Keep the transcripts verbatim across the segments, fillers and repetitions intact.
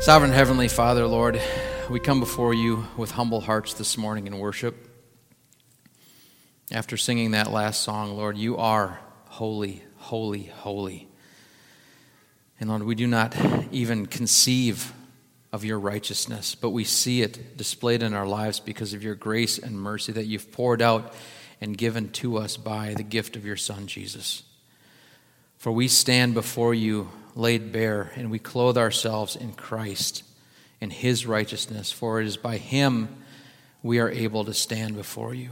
Sovereign Heavenly Father, Lord, we come before you with humble hearts this morning in worship. After singing that last song, Lord, you are holy, holy, holy. And Lord, we do not even conceive of your righteousness, but we see it displayed in our lives because of your grace and mercy that you've poured out and given to us by the gift of your Son, Jesus. For we stand before you laid bare, and we clothe ourselves in Christ, in his righteousness, for it is by him we are able to stand before you.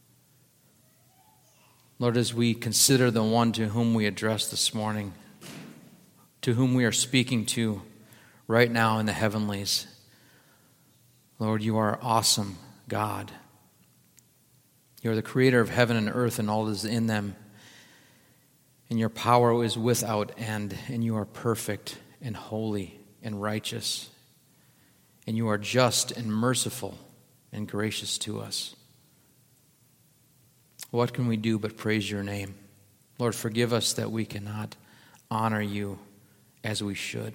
Lord, as we consider the one to whom we address this morning, to whom we are speaking to right now in the heavenlies, Lord, you are awesome God. You are the creator of heaven and earth and all that is in them. And your power is without end, and you are perfect and holy and righteous. And you are just and merciful and gracious to us. What can we do but praise your name? Lord, forgive us that we cannot honor you as we should.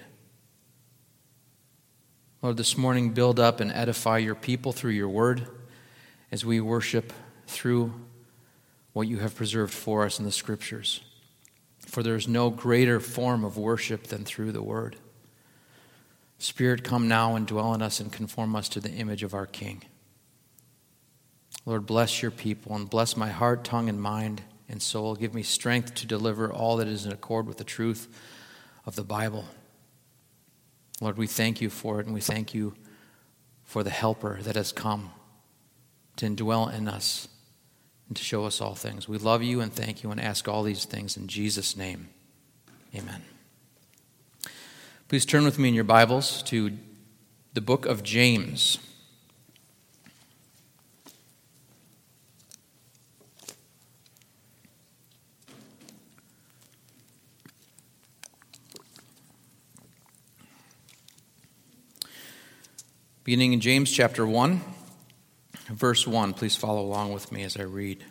Lord, this morning build up and edify your people through your word as we worship through what you have preserved for us in the scriptures. For there is no greater form of worship than through the word. Spirit, come now and dwell in us and conform us to the image of our King. Lord, bless your people and bless my heart, tongue, and mind and soul. Give me strength to deliver all that is in accord with the truth of the Bible. Lord, we thank you for it, and we thank you for the helper that has come to indwell in us and to show us all things. We love you and thank you and ask all these things in Jesus' name. Amen. Please turn with me in your Bibles to the book of James. Beginning in James chapter one. Verse one, please follow along with me as I read.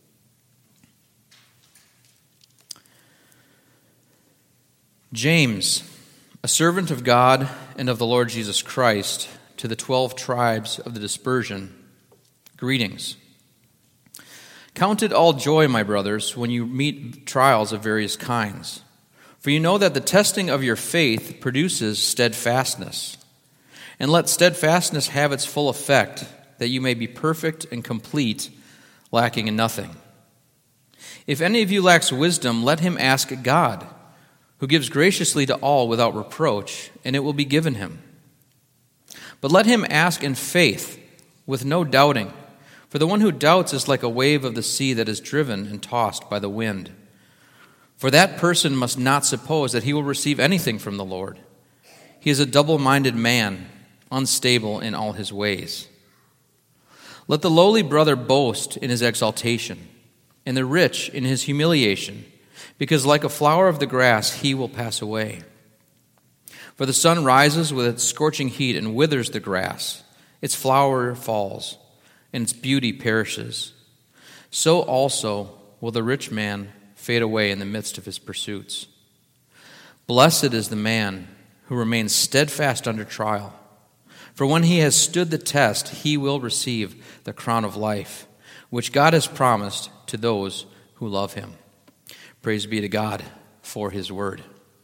James, a servant of God and of the Lord Jesus Christ, to the twelve tribes of the dispersion, greetings. Count it all joy, my brothers, when you meet trials of various kinds, for you know that the testing of your faith produces steadfastness. And let steadfastness have its full effect, that you may be perfect and complete, lacking in nothing. If any of you lacks wisdom, let him ask God, who gives graciously to all without reproach, and it will be given him. But let him ask in faith, with no doubting, for the one who doubts is like a wave of the sea that is driven and tossed by the wind. For that person must not suppose that he will receive anything from the Lord. He is a double-minded man, unstable in all his ways. Let the lowly brother boast in his exaltation, and the rich in his humiliation, because like a flower of the grass he will pass away. For the sun rises with its scorching heat and withers the grass. Its flower falls, and its beauty perishes. So also will the rich man fade away in the midst of his pursuits. Blessed is the man who remains steadfast under trial. For when he has stood the test, he will receive the crown of life, which God has promised to those who love him. Praise be to God for his word.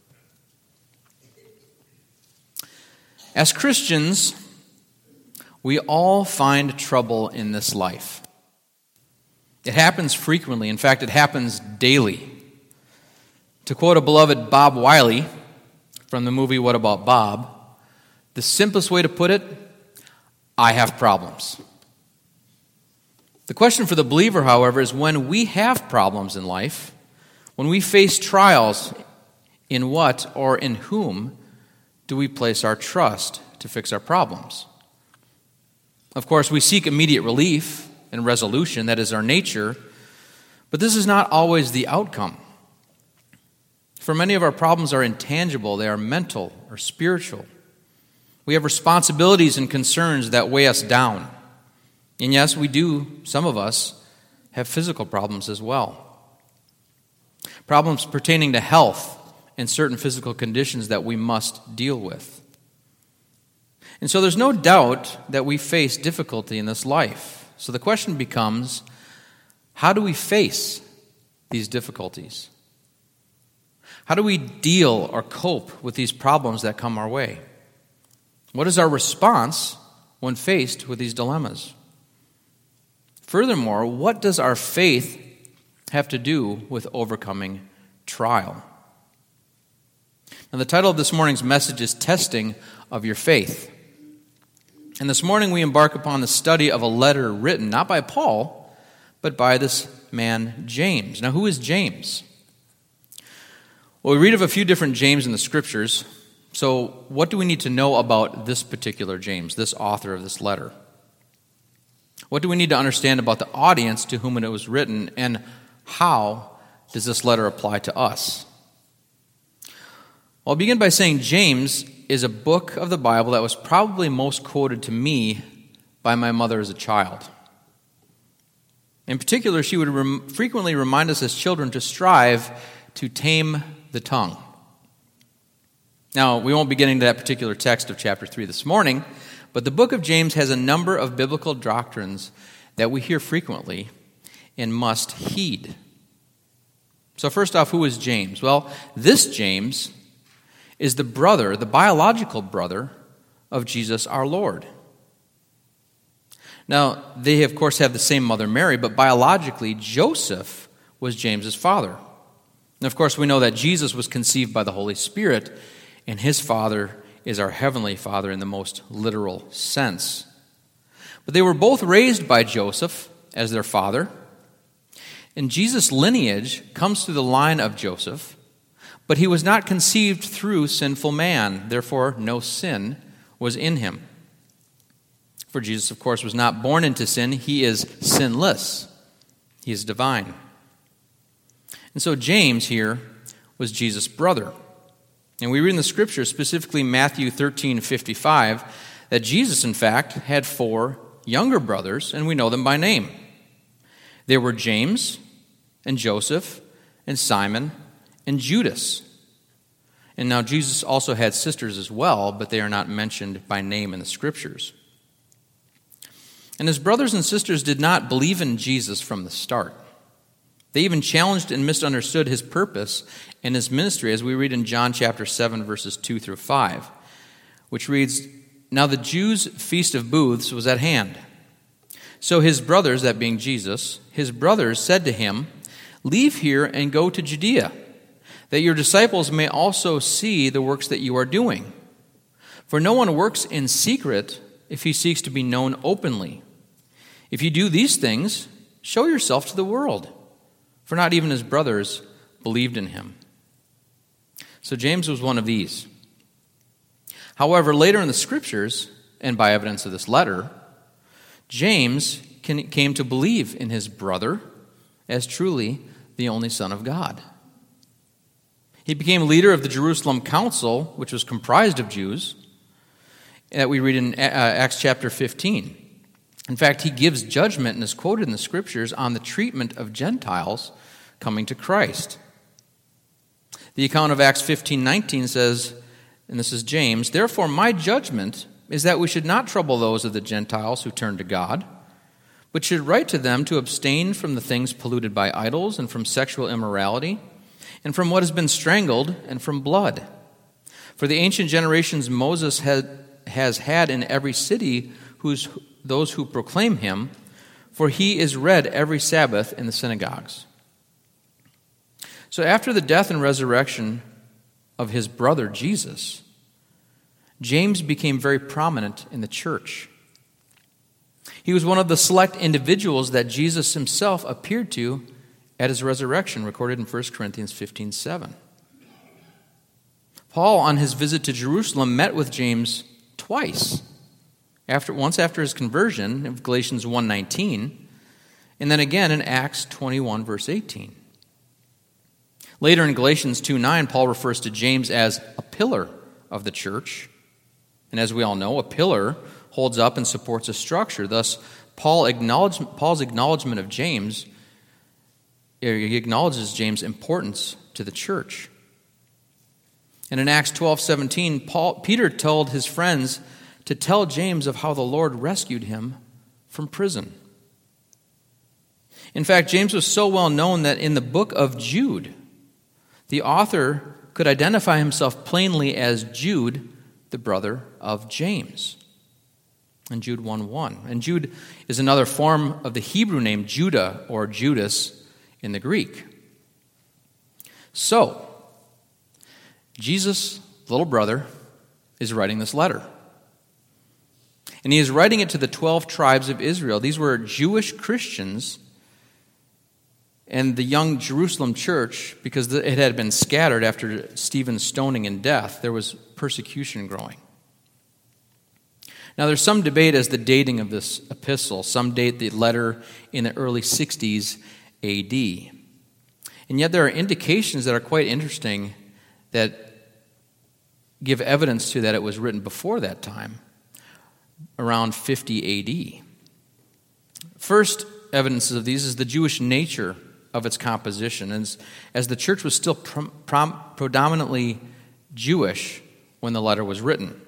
As Christians, we all find trouble in this life. It happens frequently. In fact, it happens daily. To quote a beloved Bob Wiley from the movie What About Bob, the simplest way to put it, I have problems. The question for the believer, however, is when we have problems in life, when we face trials, in what or in whom do we place our trust to fix our problems? Of course, we seek immediate relief and resolution, that is our nature, but this is not always the outcome. For many of our problems are intangible, they are mental or spiritual. We have responsibilities and concerns that weigh us down. And yes, we do, some of us, have physical problems as well. Problems pertaining to health and certain physical conditions that we must deal with. And so there's no doubt that we face difficulty in this life. So the question becomes, how do we face these difficulties? How do we deal or cope with these problems that come our way? What is our response when faced with these dilemmas? Furthermore, what does our faith have to do with overcoming trial? Now, the title of this morning's message is Testing of Your Faith. And this morning we embark upon the study of a letter written not by Paul, but by this man James. Now, who is James? Well, we read of a few different James in the Scriptures. So what do we need to know about this particular James, this author of this letter? What do we need to understand about the audience to whom it was written, and how does this letter apply to us? Well, I'll begin by saying James is a book of the Bible that was probably most quoted to me by my mother as a child. In particular, she would rem- frequently remind us as children to strive to tame the tongue. Now, we won't be getting to that particular text of chapter three this morning, but the book of James has a number of biblical doctrines that we hear frequently and must heed. So first off, who is James? Well, this James is the brother, the biological brother of Jesus our Lord. Now, they of course have the same mother Mary, but biologically Joseph was James's father. And of course we know that Jesus was conceived by the Holy Spirit, and his father is our heavenly Father in the most literal sense. But they were both raised by Joseph as their father, and Jesus' lineage comes through the line of Joseph. But he was not conceived through sinful man, therefore no sin was in him. For Jesus, of course, was not born into sin. He is sinless. He is divine. And so James here was Jesus' brother. And we read in the Scriptures, specifically Matthew thirteen fifty-five, that Jesus, in fact, had four younger brothers, and we know them by name. They were James and Joseph and Simon and Judas. And now Jesus also had sisters as well, but they are not mentioned by name in the Scriptures. And his brothers and sisters did not believe in Jesus from the start. They even challenged and misunderstood his purpose and his ministry, as we read in John chapter seven, verses two through five, which reads, "Now the Jews' feast of booths was at hand. So his brothers, that being Jesus, his brothers said to him, 'Leave here and go to Judea, that your disciples may also see the works that you are doing. For no one works in secret if he seeks to be known openly. If you do these things, show yourself to the world.' For not even his brothers believed in him." So James was one of these. However, later in the Scriptures, and by evidence of this letter, James came to believe in his brother as truly the only Son of God. He became leader of the Jerusalem Council, which was comprised of Jews, that we read in Acts chapter fifteen. In fact, he gives judgment and is quoted in the Scriptures on the treatment of Gentiles coming to Christ. The account of Acts fifteen nineteen says, and this is James, "Therefore my judgment is that we should not trouble those of the Gentiles who turn to God, but should write to them to abstain from the things polluted by idols, and from sexual immorality, and from what has been strangled, and from blood. For the ancient generations Moses had, has had in every city whose those who proclaim him, for he is read every Sabbath in the synagogues." So after the death and resurrection of his brother Jesus, James became very prominent in the church. He was one of the select individuals that Jesus himself appeared to at his resurrection, recorded in First Corinthians fifteen seven. Paul, on his visit to Jerusalem, met with James twice. After, once after his conversion, in Galatians one nineteen, and then again in Acts twenty-one, verse eighteen. Later in Galatians two nine, Paul refers to James as a pillar of the church. And as we all know, a pillar holds up and supports a structure. Thus, Paul acknowledge, Paul's acknowledgement of James, he acknowledges James' importance to the church. And in Acts twelve seventeen, Paul, Peter told his friends to tell James of how the Lord rescued him from prison. In fact, James was so well known that in the book of Jude, the author could identify himself plainly as Jude, the brother of James. In Jude one one. And Jude is another form of the Hebrew name Judah or Judas in the Greek. So, Jesus' little brother is writing this letter. And he is writing it to the twelve tribes of Israel. These were Jewish Christians and the young Jerusalem church, because it had been scattered after Stephen's stoning and death. There was persecution growing. Now, there's some debate as the dating of this epistle. Some date the letter in the early sixties A D. And yet there are indications that are quite interesting that give evidence to that it was written before that time, around fifty A D. First evidence of these is the Jewish nature of its composition, as, as the church was still prom, prom, predominantly Jewish when the letter was written.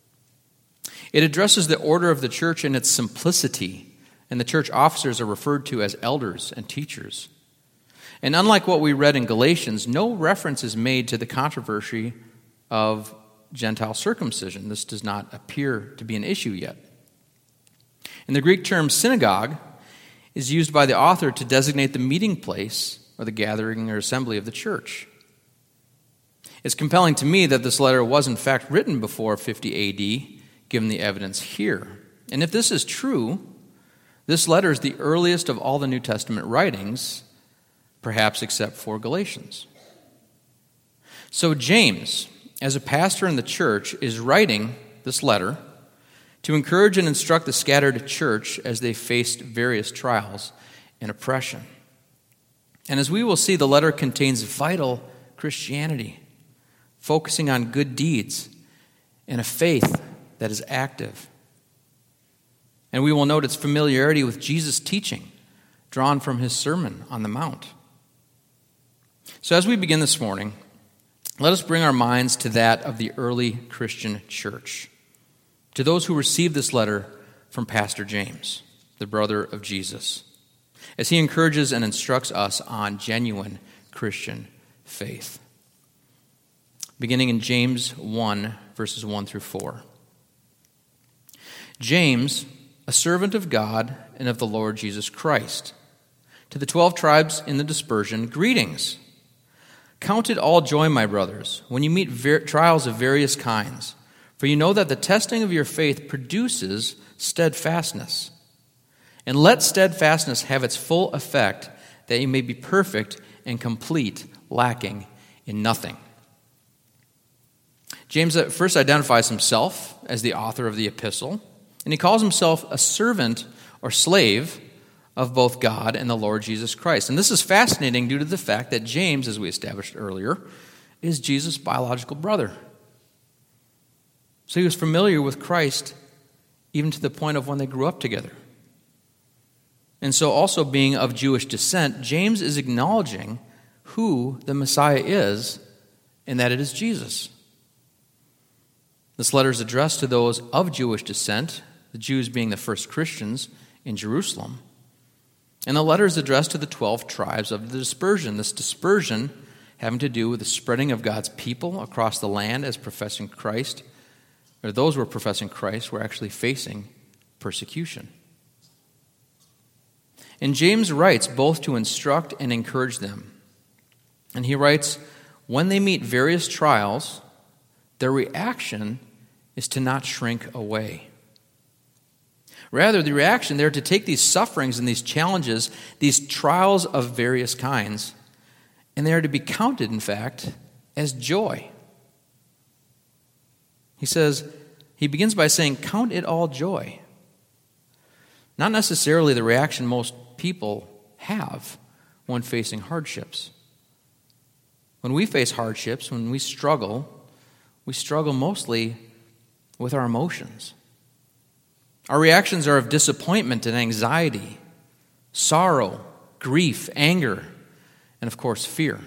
It addresses the order of the church in its simplicity, and the church officers are referred to as elders and teachers. And unlike what we read in Galatians, no reference is made to the controversy of Gentile circumcision. This does not appear to be an issue yet. And the Greek term synagogue is used by the author to designate the meeting place or the gathering or assembly of the church. It's compelling to me that this letter was in fact written before fifty A D, given the evidence here. And if this is true, this letter is the earliest of all the New Testament writings, perhaps except for Galatians. So James, as a pastor in the church, is writing this letter to encourage and instruct the scattered church as they faced various trials and oppression. And as we will see, the letter contains vital Christianity, focusing on good deeds and a faith that is active. And we will note its familiarity with Jesus' teaching, drawn from his Sermon on the Mount. So as we begin this morning, let us bring our minds to that of the early Christian church, to those who received this letter from Pastor James, the brother of Jesus, as he encourages and instructs us on genuine Christian faith. Beginning in James one, verses one through four. James, a servant of God and of the Lord Jesus Christ, to the twelve tribes in the dispersion, greetings. Count it all joy, my brothers, when you meet ver- trials of various kinds, for you know that the testing of your faith produces steadfastness. And let steadfastness have its full effect, that you may be perfect and complete, lacking in nothing. James at first identifies himself as the author of the epistle, and he calls himself a servant or slave of both God and the Lord Jesus Christ. And this is fascinating due to the fact that James, as we established earlier, is Jesus' biological brother. So he was familiar with Christ even to the point of when they grew up together. And so also being of Jewish descent, James is acknowledging who the Messiah is and that it is Jesus. This letter is addressed to those of Jewish descent, the Jews being the first Christians in Jerusalem. And the letter is addressed to the twelve tribes of the dispersion. This dispersion having to do with the spreading of God's people across the land as professing Christ, or those who were professing Christ were actually facing persecution. And James writes both to instruct and encourage them. And he writes, when they meet various trials, their reaction is to not shrink away. Rather, the reaction, they're to take these sufferings and these challenges, these trials of various kinds, and they are to be counted, in fact, as joy. He says, he begins by saying, count it all joy. Not necessarily the reaction most people have when facing hardships. When we face hardships, when we struggle, we struggle mostly with our emotions. Our reactions are of disappointment and anxiety, sorrow, grief, anger, and of course fear,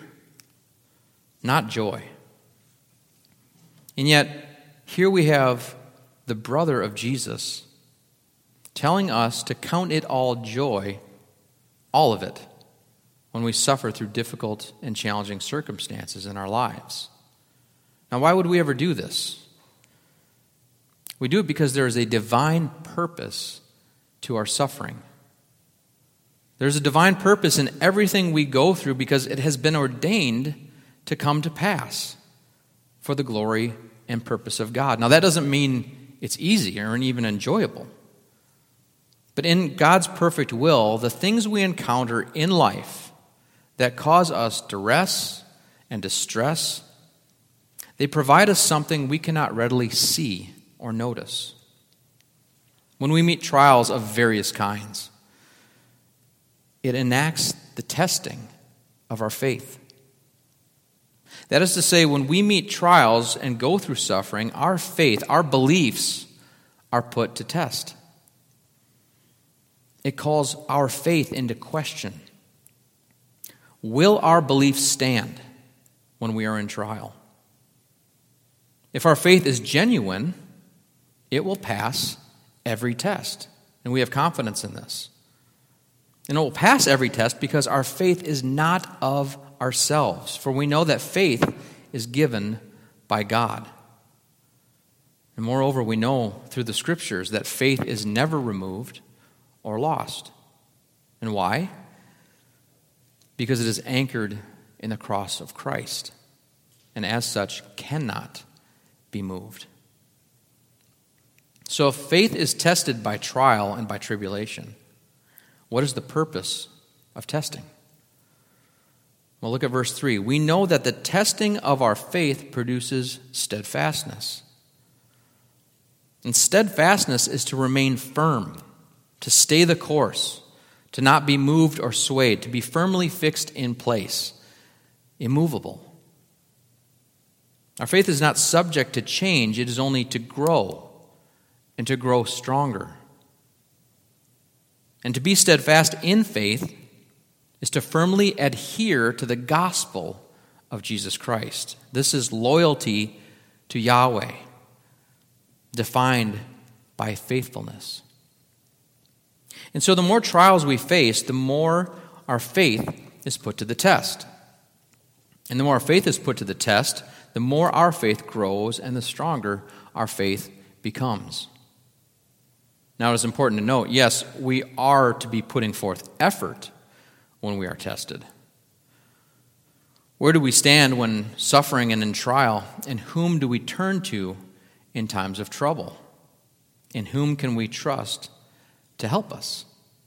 not joy. And yet, here we have the brother of Jesus, telling us to count it all joy, all of it, when we suffer through difficult and challenging circumstances in our lives. Now, why would we ever do this? We do it because there is a divine purpose to our suffering. There's a divine purpose in everything we go through because it has been ordained to come to pass for the glory and purpose of God. Now, that doesn't mean it's easy or even enjoyable. But in God's perfect will, the things we encounter in life that cause us duress and distress, they provide us something we cannot readily see or notice. When we meet trials of various kinds, it enacts the testing of our faith. That is to say, when we meet trials and go through suffering, our faith, our beliefs are put to test. It calls our faith into question. Will our beliefs stand when we are in trial? If our faith is genuine, it will pass every test. And we have confidence in this. And it will pass every test because our faith is not of ourselves. For we know that faith is given by God. And moreover, we know through the Scriptures that faith is never removed or lost. And why? Because it is anchored in the cross of Christ, and as such cannot be moved. So if faith is tested by trial and by tribulation, what is the purpose of testing? Well, look at verse three. We know that the testing of our faith produces steadfastness. And steadfastness is to remain firm, to stay the course, to not be moved or swayed, to be firmly fixed in place, immovable. Our faith is not subject to change, it is only to grow and to grow stronger. And to be steadfast in faith is to firmly adhere to the gospel of Jesus Christ. This is loyalty to Yahweh, defined by faithfulness. And so the more trials we face, the more our faith is put to the test. And the more our faith is put to the test, the more our faith grows and the stronger our faith becomes. Now, it is important to note, yes, we are to be putting forth effort when we are tested. Where do we stand when suffering and in trial? And whom do we turn to in times of trouble? In whom can we trust to help us?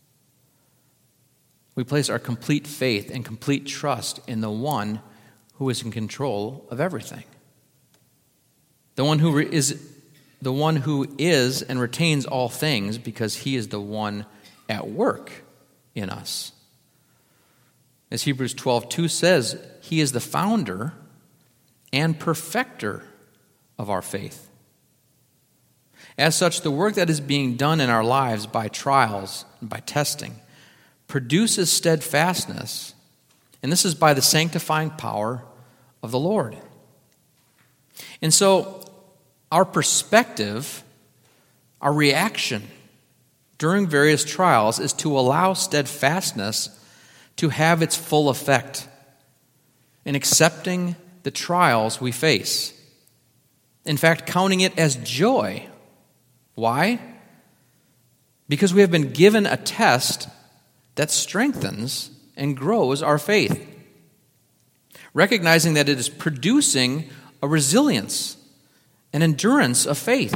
We place our complete faith and complete trust in the one who is in control of everything. The one who is the one who is and retains all things, because he is the one at work in us. As Hebrews twelve two says, he is the founder and perfecter of our faith. As such, the work that is being done in our lives by trials and by testing produces steadfastness, and this is by the sanctifying power of the Lord. And so, our perspective, our reaction during various trials is to allow steadfastness to have its full effect in accepting the trials we face. In fact, counting it as joy. Why? Because we have been given a test that strengthens and grows our faith. Recognizing that it is producing a resilience, an endurance of faith.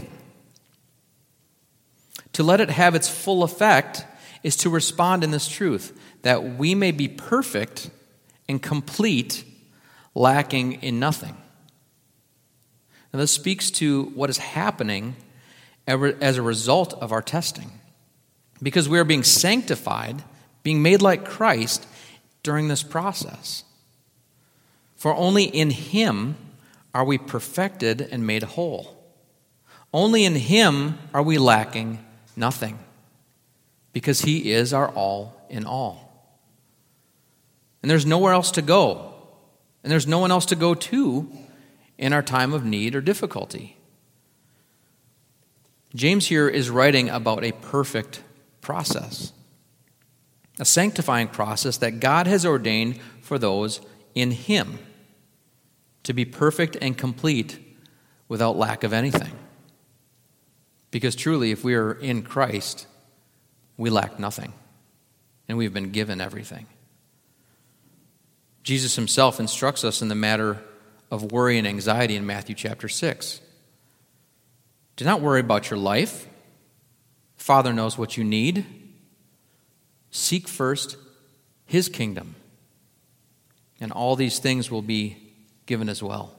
To let it have its full effect is to respond in this truth, that we may be perfect and complete, lacking in nothing. Now, this speaks to what is happening as a result of our testing, because we are being sanctified, being made like Christ during this process. For only in Him are we perfected and made whole. Only in Him are we lacking nothing, because He is our all in all. And there's nowhere else to go, and there's no one else to go to in our time of need or difficulty. James here is writing about a perfect process, a sanctifying process that God has ordained for those in Him to be perfect and complete without lack of anything. Because truly, if we are in Christ, we lack nothing, and we've been given everything. Jesus himself instructs us in the matter of worry and anxiety in Matthew chapter six. Do not worry about your life. Father knows what you need. Seek first His kingdom, and all these things will be given as well.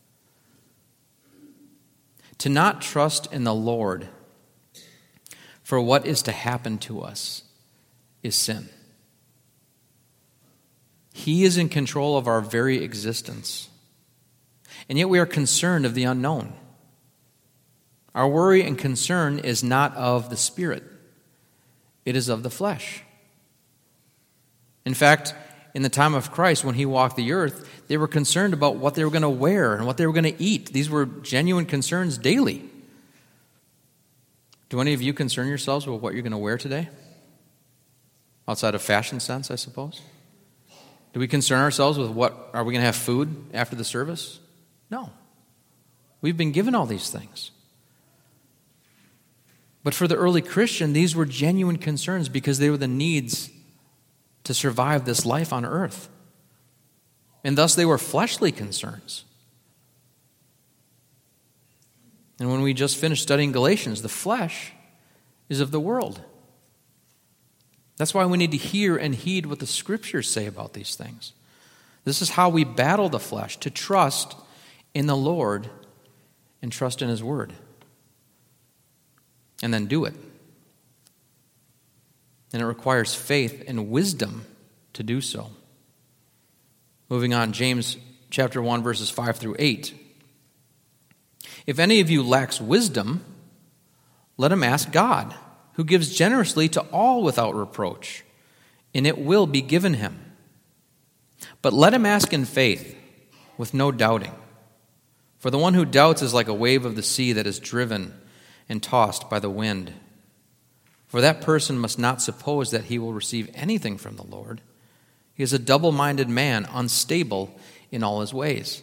To not trust in the Lord for what is to happen to us is sin. He is in control of our very existence, and yet we are concerned of the unknown. Our worry and concern is not of the Spirit. It is of the flesh. In fact, in the time of Christ, when He walked the earth, they were concerned about what they were going to wear and what they were going to eat. These were genuine concerns daily. Do any of you concern yourselves with what you're going to wear today? Outside of fashion sense, I suppose. Do we concern ourselves with what, are we going to have food after the service? No. We've been given all these things. But for the early Christian, these were genuine concerns because they were the needs to survive this life on earth. And thus they were fleshly concerns. And when we just finished studying Galatians, the flesh is of the world. That's why we need to hear and heed what the Scriptures say about these things. This is how we battle the flesh, to trust in the Lord and trust in His Word. And then do it. And it requires faith and wisdom to do so. Moving on, James chapter one, verses five through eight. If any of you lacks wisdom, let him ask God, who gives generously to all without reproach, and it will be given him. But let him ask in faith, with no doubting. For the one who doubts is like a wave of the sea that is driven and tossed by the wind. For that person must not suppose that he will receive anything from the Lord. He is a double-minded man, unstable in all his ways.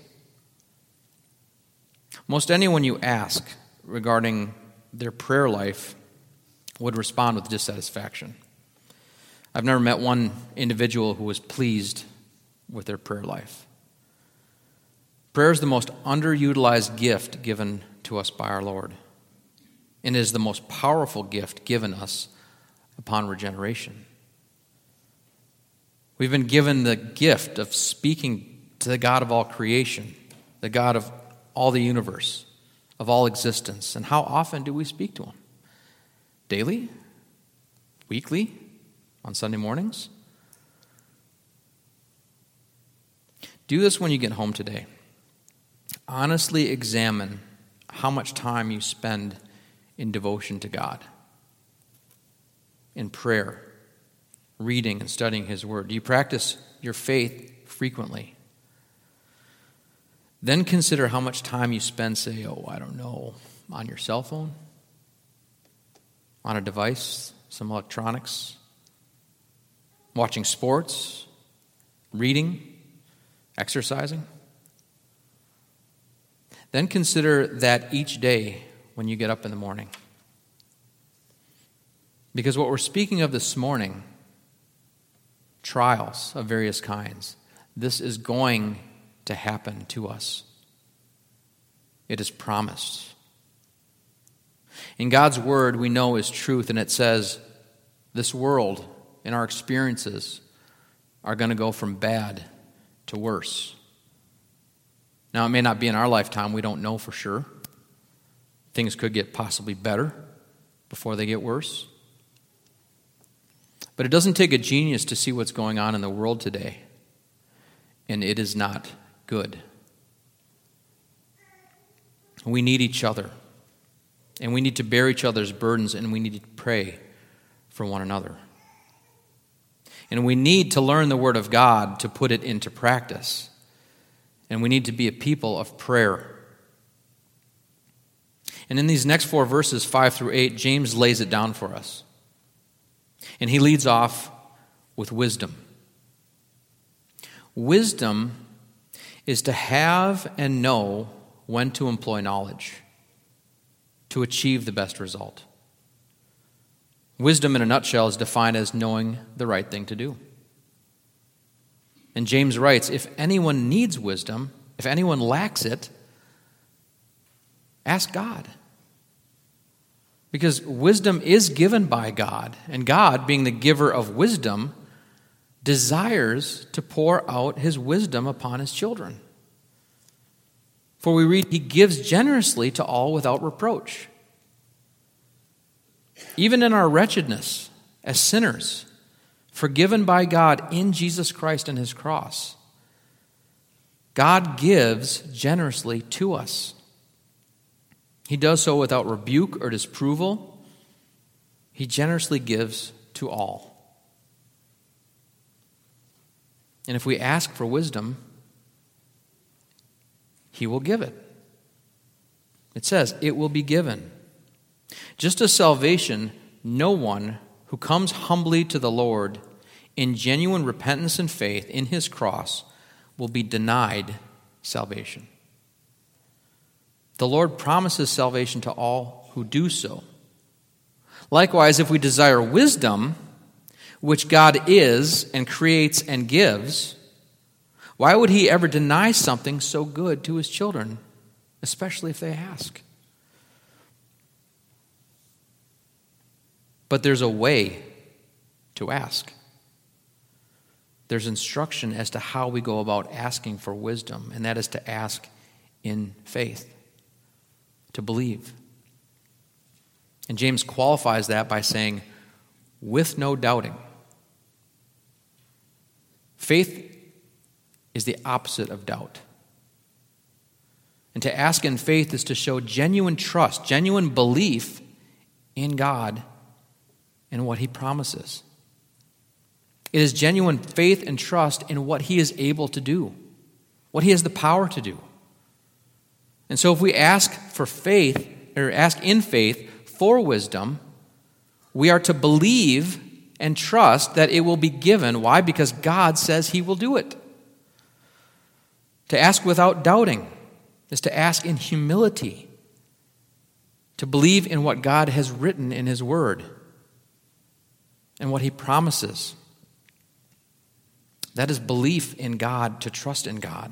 Most anyone you ask regarding their prayer life would respond with dissatisfaction. I've never met one individual who was pleased with their prayer life. Prayer is the most underutilized gift given to us by our Lord, and it is the most powerful gift given us upon regeneration. We've been given the gift of speaking to the God of all creation, the God of all the universe, of all existence. And how often do we speak to Him? Daily? Weekly? On Sunday mornings? Do this when you get home today. Honestly examine how much time you spend in devotion to God, in prayer, reading and studying His Word. Do you practice your faith frequently? Then consider how much time you spend, say, oh, I don't know, on your cell phone, on a device, some electronics, watching sports, reading, exercising. Then consider that each day when you get up in the morning. Because what we're speaking of this morning, trials of various kinds, this is going to happen to us. It is promised. In God's Word, we know is truth, and it says this world and our experiences are going to go from bad to worse. Now, it may not be in our lifetime. We don't know for sure. Things could get possibly better before they get worse. But it doesn't take a genius to see what's going on in the world today, and it is not good. We need each other, and we need to bear each other's burdens, and we need to pray for one another. And we need to learn the Word of God to put it into practice. And we need to be a people of prayer. And in these next four verses, five through eight, James lays it down for us. And he leads off with wisdom. Wisdom is to have and know when to employ knowledge to achieve the best result. Wisdom, in a nutshell, is defined as knowing the right thing to do. And James writes, if anyone needs wisdom, if anyone lacks it, ask God. Because wisdom is given by God, and God, being the giver of wisdom, desires to pour out his wisdom upon his children. For we read, he gives generously to all without reproach. Even in our wretchedness, as sinners, forgiven by God in Jesus Christ and his cross, God gives generously to us. He does so without rebuke or disapproval. He generously gives to all. And if we ask for wisdom, he will give it. It says, it will be given. Just as salvation, no one who comes humbly to the Lord in genuine repentance and faith in his cross will be denied salvation. The Lord promises salvation to all who do so. Likewise, if we desire wisdom, which God is and creates and gives, why would he ever deny something so good to his children, especially if they ask? But there's a way to ask. There's instruction as to how we go about asking for wisdom, and that is to ask in faith, to believe. And James qualifies that by saying, with no doubting. Faith is the opposite of doubt. And to ask in faith is to show genuine trust, genuine belief in God and what he promises. It is genuine faith and trust in what he is able to do, what he has the power to do. And so if we ask for faith, or ask in faith for wisdom, we are to believe and trust that it will be given. Why? Because God says he will do it. To ask without doubting is to ask in humility, to believe in what God has written in his word and what he promises. That is belief in God, to trust in God.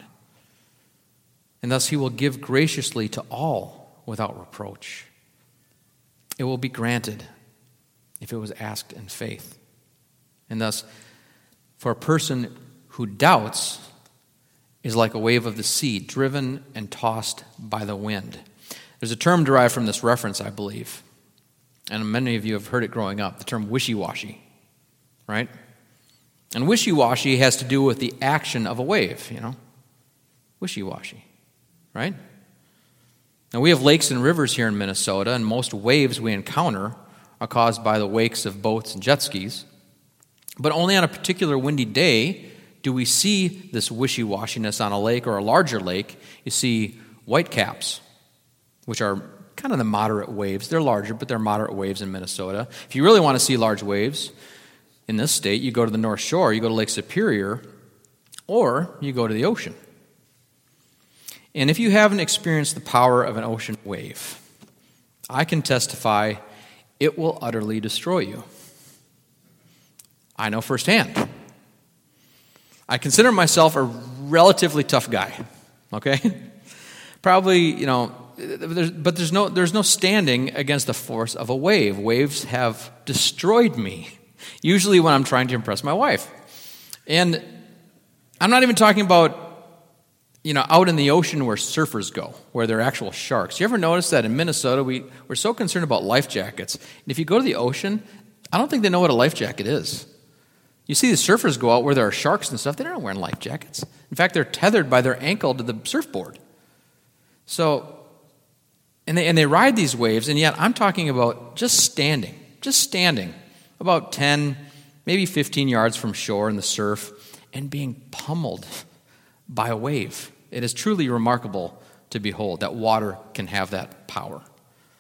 And thus he will give graciously to all without reproach. It will be granted if it was asked in faith. And thus, for a person who doubts is like a wave of the sea, driven and tossed by the wind. There's a term derived from this reference, I believe, and many of you have heard it growing up, the term wishy-washy, right? And wishy-washy has to do with the action of a wave, you know? Wishy-washy, right? Now, we have lakes and rivers here in Minnesota, and most waves we encounter are caused by the wakes of boats and jet skis. But only on a particular windy day do we see this wishy-washiness on a lake or a larger lake. You see whitecaps, which are kind of the moderate waves. They're larger, but they're moderate waves in Minnesota. If you really want to see large waves in this state, you go to the North Shore, you go to Lake Superior, or you go to the ocean. And if you haven't experienced the power of an ocean wave, I can testify it will utterly destroy you. I know firsthand. I consider myself a relatively tough guy, okay? Probably, you know, there's, but there's no there's no standing against the force of a wave. Waves have destroyed me, usually when I'm trying to impress my wife. And I'm not even talking about, you know, out in the ocean where surfers go, where there are actual sharks. You ever notice that in Minnesota, we, we're so concerned about life jackets. And if you go to the ocean, I don't think they know what a life jacket is. You see the surfers go out where there are sharks and stuff, they're not wearing life jackets. In fact, they're tethered by their ankle to the surfboard. So, and they, and they ride these waves, and yet I'm talking about just standing, just standing, about ten, maybe fifteen yards from shore in the surf, and being pummeled by a wave. It is truly remarkable to behold that water can have that power.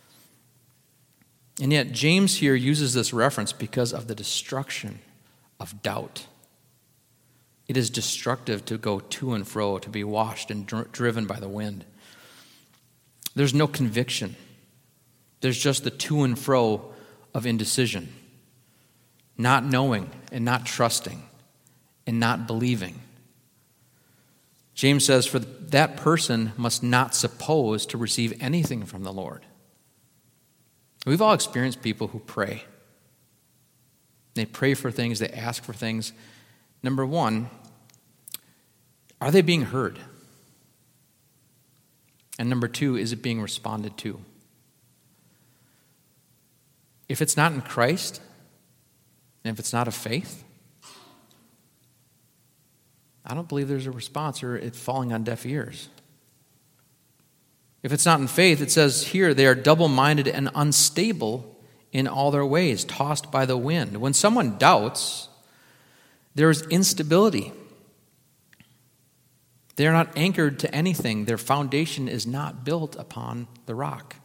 And yet James here uses this reference because of the destruction of doubt. It is destructive to go to and fro, to be washed and dr- driven by the wind. There's no conviction. There's just the to and fro of indecision, not knowing and not trusting and not believing. James says, for that person must not suppose to receive anything from the Lord. We've all experienced people who pray. They pray for things, they ask for things. Number one, are they being heard? And number two, is it being responded to? If it's not in Christ, and if it's not of faith, I don't believe there's a response or it falling on deaf ears. If it's not in faith, it says here they are double-minded and unstable in all their ways, tossed by the wind. When someone doubts, there is instability. They are not anchored to anything. Their foundation is not built upon the rock.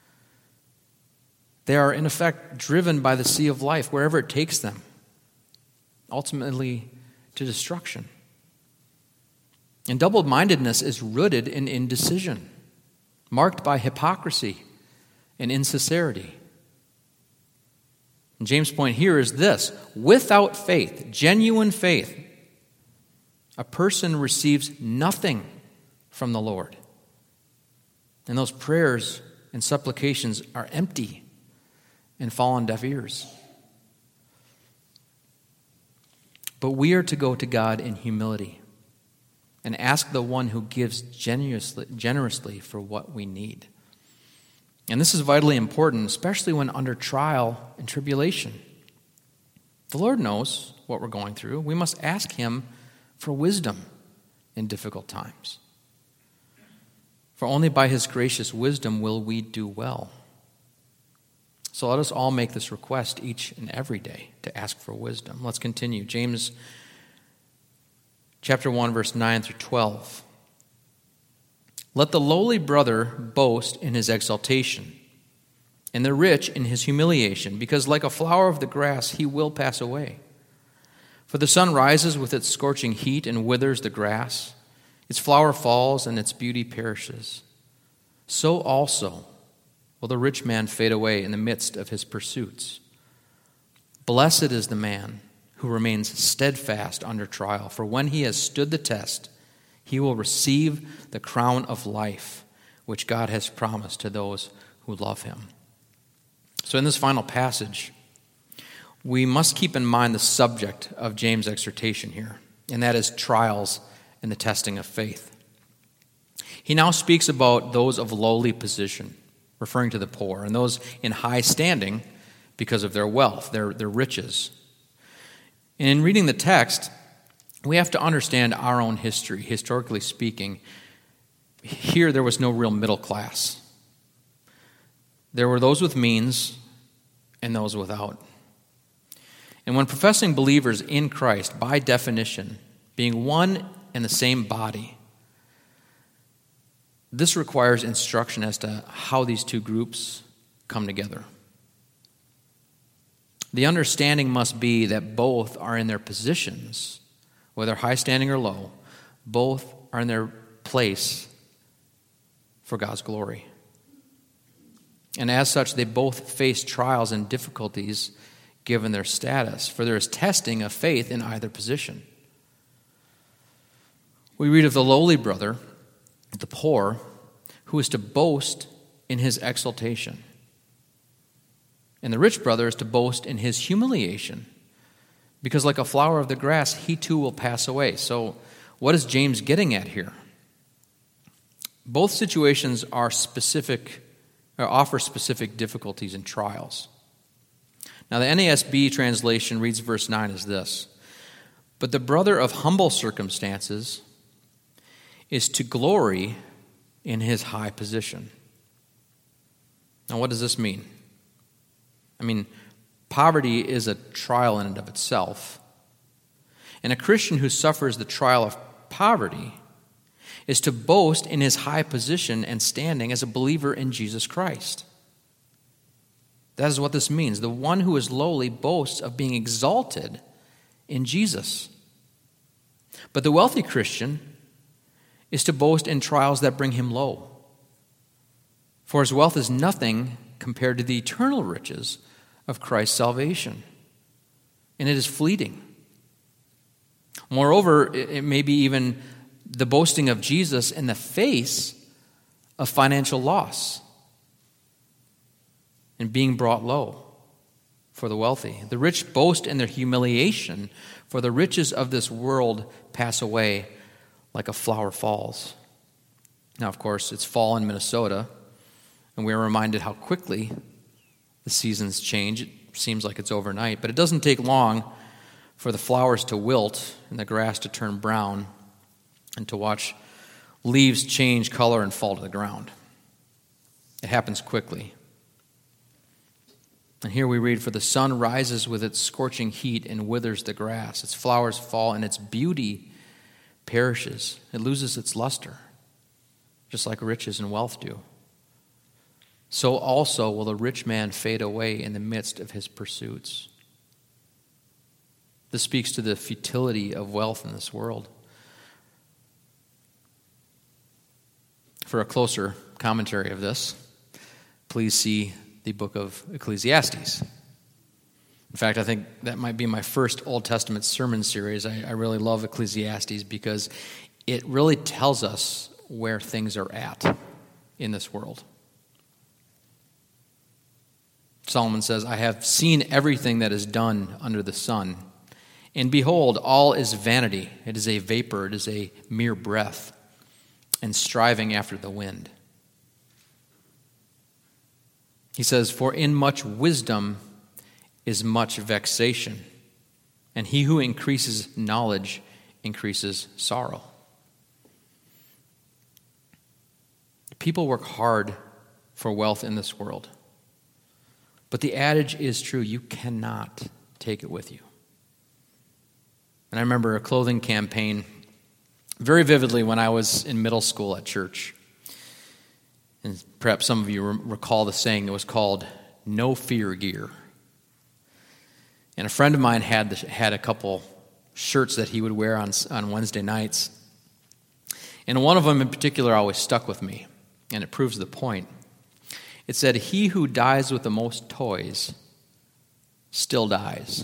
They are, in effect, driven by the sea of life, wherever it takes them, ultimately to destruction. And double-mindedness is rooted in indecision, marked by hypocrisy and insincerity. And James' point here is this: without faith, genuine faith, a person receives nothing from the Lord. And those prayers and supplications are empty and fall on deaf ears. But we are to go to God in humility and ask the one who gives generously, generously for what we need. And this is vitally important, especially when under trial and tribulation. The Lord knows what we're going through. We must ask Him for wisdom in difficult times. For only by His gracious wisdom will we do well. So let us all make this request each and every day to ask for wisdom. Let's continue. James chapter one, verse nine through twelve. Let the lowly brother boast in his exaltation, and the rich in his humiliation, because like a flower of the grass he will pass away. For the sun rises with its scorching heat and withers the grass. Its flower falls and its beauty perishes. So also will the rich man fade away in the midst of his pursuits. Blessed is the man who remains steadfast under trial, for when he has stood the test, he will receive the crown of life, which God has promised to those who love Him. So in this final passage, we must keep in mind the subject of James' exhortation here, and that is trials and the testing of faith. He now speaks about those of lowly position, referring to the poor, and those in high standing because of their wealth, their, their riches. And in reading the text, we have to understand our own history. Historically speaking, here there was no real middle class. There were those with means and those without. And when professing believers in Christ, by definition, being one and the same body, this requires instruction as to how these two groups come together. The understanding must be that both are in their positions, whether high standing or low, both are in their place for God's glory. And as such, they both face trials and difficulties given their status, for there is testing of faith in either position. We read of the lowly brother, the poor, who is to boast in his exaltation. And the rich brother is to boast in his humiliation, because like a flower of the grass, he too will pass away. So what is James getting at here? Both situations are specific, or offer specific difficulties and trials. Now the N A S B translation reads verse nine as this: But the brother of humble circumstances is to glory in his high position. Now what does this mean? I mean, poverty is a trial in and of itself. And a Christian who suffers the trial of poverty is to boast in his high position and standing as a believer in Jesus Christ. That is what this means. The one who is lowly boasts of being exalted in Jesus. But the wealthy Christian is to boast in trials that bring him low. For his wealth is nothing compared to the eternal riches of Christ's salvation. And it is fleeting. Moreover, it may be even the boasting of Jesus in the face of financial loss and being brought low for the wealthy. The rich boast in their humiliation, for the riches of this world pass away like a flower falls. Now, of course, it's fall in Minnesota, and we are reminded how quickly the seasons change. It seems like it's overnight, but it doesn't take long for the flowers to wilt and the grass to turn brown and to watch leaves change color and fall to the ground. It happens quickly. And here we read, "For the sun rises with its scorching heat and withers the grass. Its flowers fall and its beauty perishes. It loses its luster, just like riches and wealth do. So also will the rich man fade away in the midst of his pursuits." This speaks to the futility of wealth in this world. For a closer commentary of this, please see the book of Ecclesiastes. In fact, I think that might be my first Old Testament sermon series. I, I really love Ecclesiastes because it really tells us where things are at in this world. Solomon says, "I have seen everything that is done under the sun, and behold, all is vanity. It is a vapor, it is a mere breath, and striving after the wind." He says, "For in much wisdom is much vexation, and he who increases knowledge increases sorrow." People work hard for wealth in this world, but the adage is true: you cannot take it with you. And I remember a clothing campaign very vividly when I was in middle school at church. And perhaps some of you recall the saying that was called "no fear gear." And a friend of mine had the, had a couple shirts that he would wear on, on Wednesday nights. And one of them in particular always stuck with me, and it proves the point. It said, "He who dies with the most toys still dies."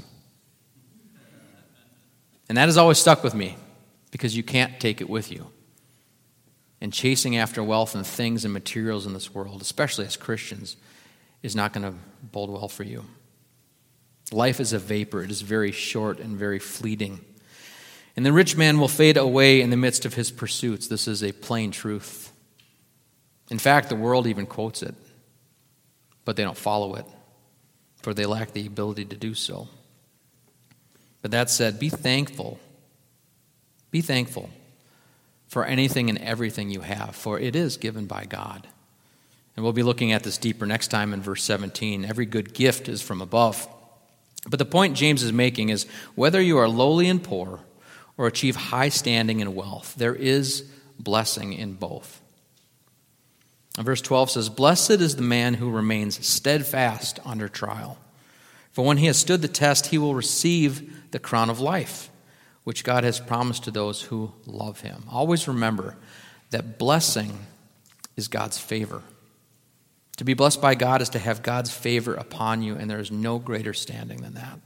And that has always stuck with me, because you can't take it with you. And chasing after wealth and things and materials in this world, especially as Christians, is not going to bode well for you. Life is a vapor. It is very short and very fleeting. And the rich man will fade away in the midst of his pursuits. This is a plain truth. In fact, the world even quotes it, but they don't follow it, for they lack the ability to do so. But that said, be thankful. Be thankful for anything and everything you have, for it is given by God. And we'll be looking at this deeper next time in verse seventeen. Every good gift is from above. But the point James is making is, whether you are lowly and poor or achieve high standing and wealth, there is blessing in both. And verse twelve says, "Blessed is the man who remains steadfast under trial. For when he has stood the test, he will receive the crown of life, which God has promised to those who love him." Always remember that blessing is God's favor. To be blessed by God is to have God's favor upon you, and there is no greater standing than that.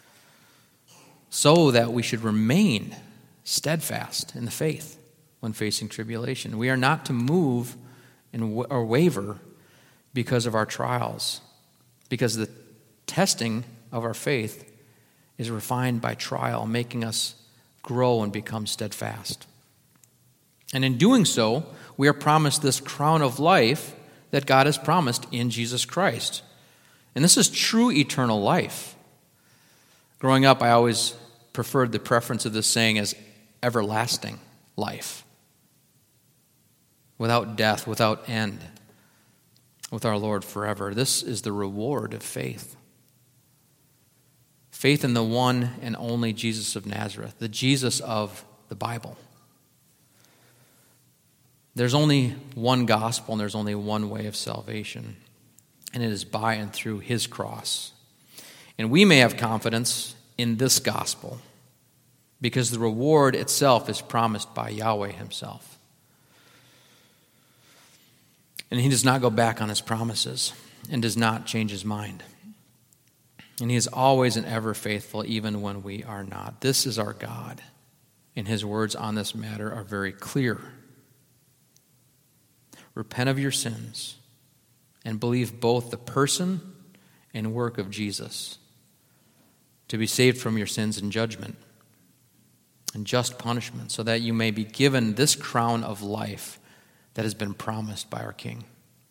So that we should remain steadfast in the faith when facing tribulation. We are not to move or waver because of our trials, because the testing of our faith is refined by trial, making us grow and become steadfast. And in doing so, we are promised this crown of life that God has promised in Jesus Christ. And this is true eternal life. Growing up, I always preferred the preference of this saying as everlasting life. Without death, without end, with our Lord forever. This is the reward of faith. Faith in the one and only Jesus of Nazareth, the Jesus of the Bible. There's only one gospel and there's only one way of salvation. and it is by and through his cross. And we may have confidence in this gospel because the reward itself is promised by Yahweh himself. And he does not go back on his promises and does not change his mind. And he is always and ever faithful, even when we are not. This is our God, and his words on this matter are very clear. Repent of your sins and believe both the person and work of Jesus to be saved from your sins and judgment and just punishment, so that you may be given this crown of life that has been promised by our King.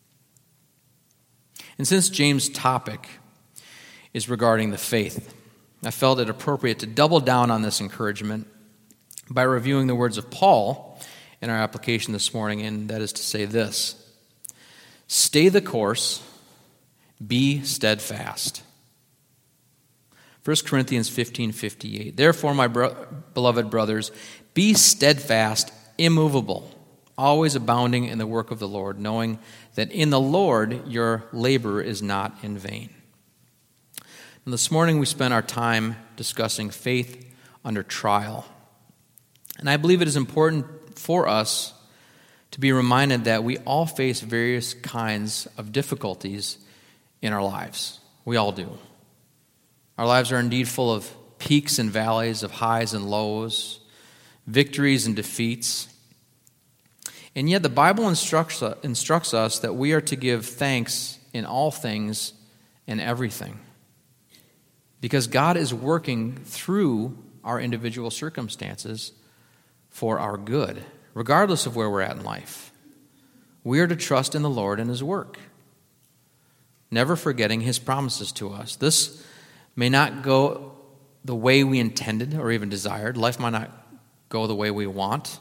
And since James' topic is regarding the faith, I felt it appropriate to double down on this encouragement by reviewing the words of Paul in our application this morning, and that is to say this: stay the course, be steadfast. First Corinthians fifteen fifty-eight. Therefore, my bro- beloved brothers, be steadfast, immovable, always abounding in the work of the Lord, knowing that in the Lord your labor is not in vain. And this morning we spent our time discussing faith under trial. And I believe it is important for us to be reminded that we all face various kinds of difficulties in our lives. We all do. Our lives are indeed full of peaks and valleys, of highs and lows, victories and defeats. And yet the Bible instructs, instructs us that we are to give thanks in all things and everything, because God is working through our individual circumstances for our good, regardless of where we're at in life. We are to trust in the Lord and his work, never forgetting his promises to us. This may not go the way we intended or even desired. Life might not go the way we want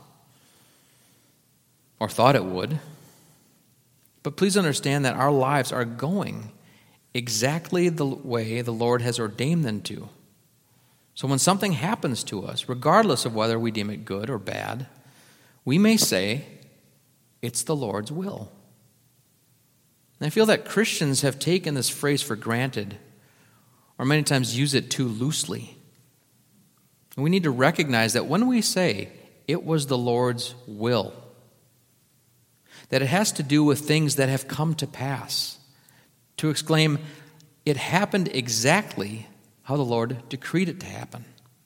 or thought it would. But please understand that our lives are going exactly the way the Lord has ordained them to. So when something happens to us, regardless of whether we deem it good or bad, we may say, it's the Lord's will. And I feel that Christians have taken this phrase for granted, or many times use it too loosely. And we need to recognize that when we say, it was the Lord's will, that it has to do with things that have come to pass. To exclaim, it happened exactly how the Lord decreed it to happen.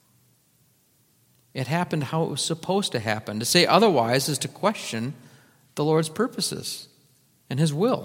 It happened how it was supposed to happen. To say otherwise is to question the Lord's purposes and his will.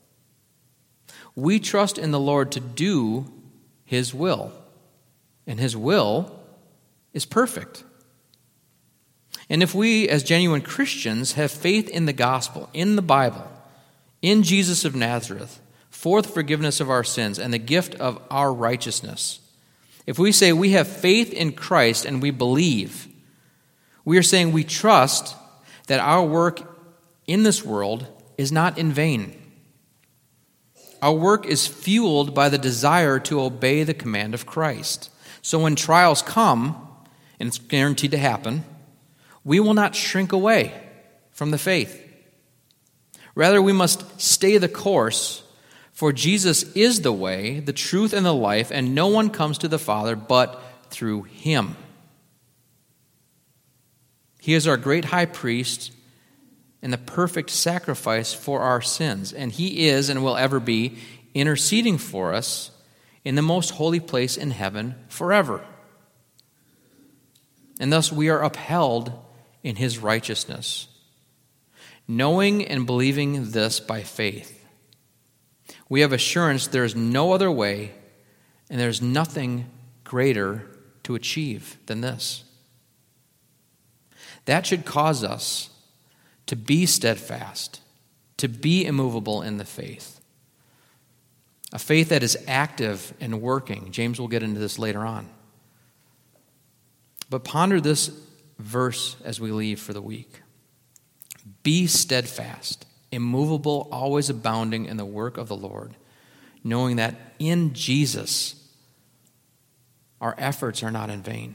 We trust in the Lord to do his will, and his will is perfect. And if we, as genuine Christians, have faith in the gospel, in the Bible, in Jesus of Nazareth, for the forgiveness of our sins and the gift of our righteousness, if we say we have faith in Christ and we believe, we are saying we trust that our work in this world is not in vain. Our work is fueled by the desire to obey the command of Christ. So when trials come, and it's guaranteed to happen, we will not shrink away from the faith. Rather, we must stay the course, for Jesus is the way, the truth, and the life, and no one comes to the Father but through him. He is our great high priest and the perfect sacrifice for our sins, and he is and will ever be interceding for us in the most holy place in heaven forever. And thus we are upheld in his righteousness, knowing and believing this by faith. We have assurance there is no other way, and there is nothing greater to achieve than this. That should cause us to be steadfast, to be immovable in the faith. A faith that is active and working. James will get into this later on. But ponder this verse as we leave for the week. Be steadfast, immovable, always abounding in the work of the Lord, knowing that in Jesus our efforts are not in vain.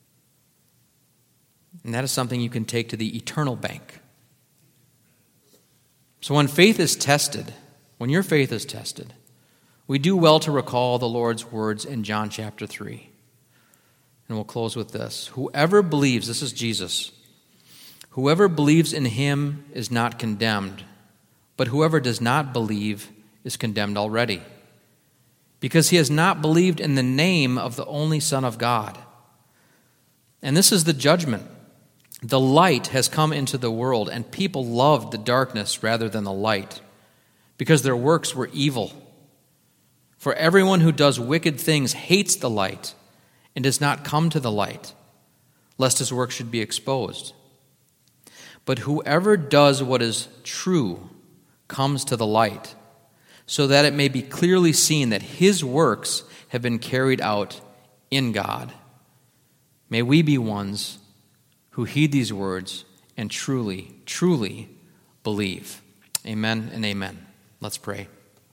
And that is something you can take to the eternal bank. So when faith is tested, when your faith is tested, we do well to recall the Lord's words in John chapter three. And we'll close with this. Whoever believes, this is Jesus, whoever believes in him is not condemned, but whoever does not believe is condemned already, because he has not believed in the name of the only Son of God. And this is the judgment. The light has come into the world, and people loved the darkness rather than the light, because their works were evil. For everyone who does wicked things hates the light and does not come to the light, lest his work should be exposed. But whoever does what is true comes to the light, so that it may be clearly seen that his works have been carried out in God. May we be ones who heed these words and truly, truly believe. Amen and amen. Let's pray.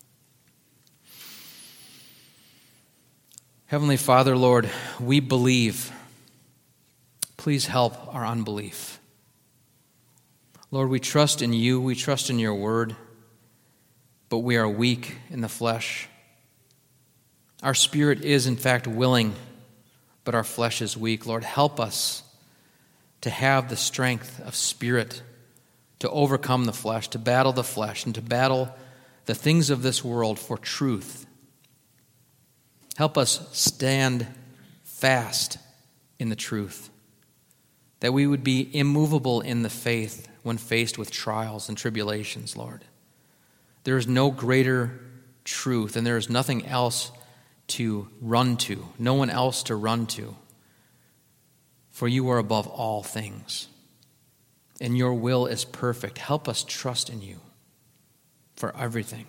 Heavenly Father, Lord, we believe. Please help our unbelief. Lord, we trust in you, we trust in your word, but we are weak in the flesh. Our spirit is, in fact, willing, but our flesh is weak. Lord, help us to have the strength of spirit to overcome the flesh, to battle the flesh, and to battle the things of this world for truth. Help us stand fast in the truth, that we would be immovable in the faith when faced with trials and tribulations, Lord. There is no greater truth, and there is nothing else to run to, no one else to run to. For you are above all things, and your will is perfect. Help us trust in you for everything.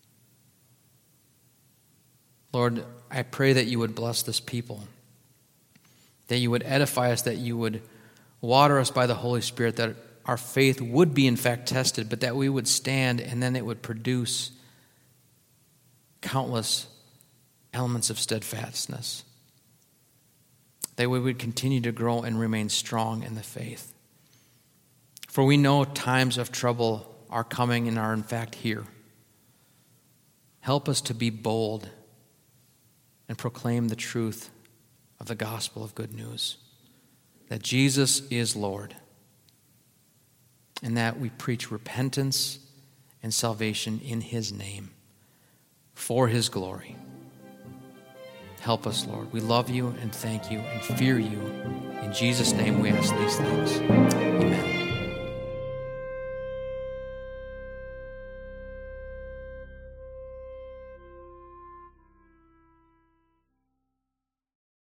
Lord, I pray that you would bless this people, that you would edify us, that you would water us by the Holy Spirit, that our faith would be in fact tested, but that we would stand and then it would produce countless elements of steadfastness, that we would continue to grow and remain strong in the faith. For we know times of trouble are coming and are in fact here. Help us to be bold and proclaim the truth of the gospel of good news, that Jesus is Lord, and that we preach repentance and salvation in his name for his glory. Help us, Lord. We love you and thank you and fear you. In Jesus' name we ask these things.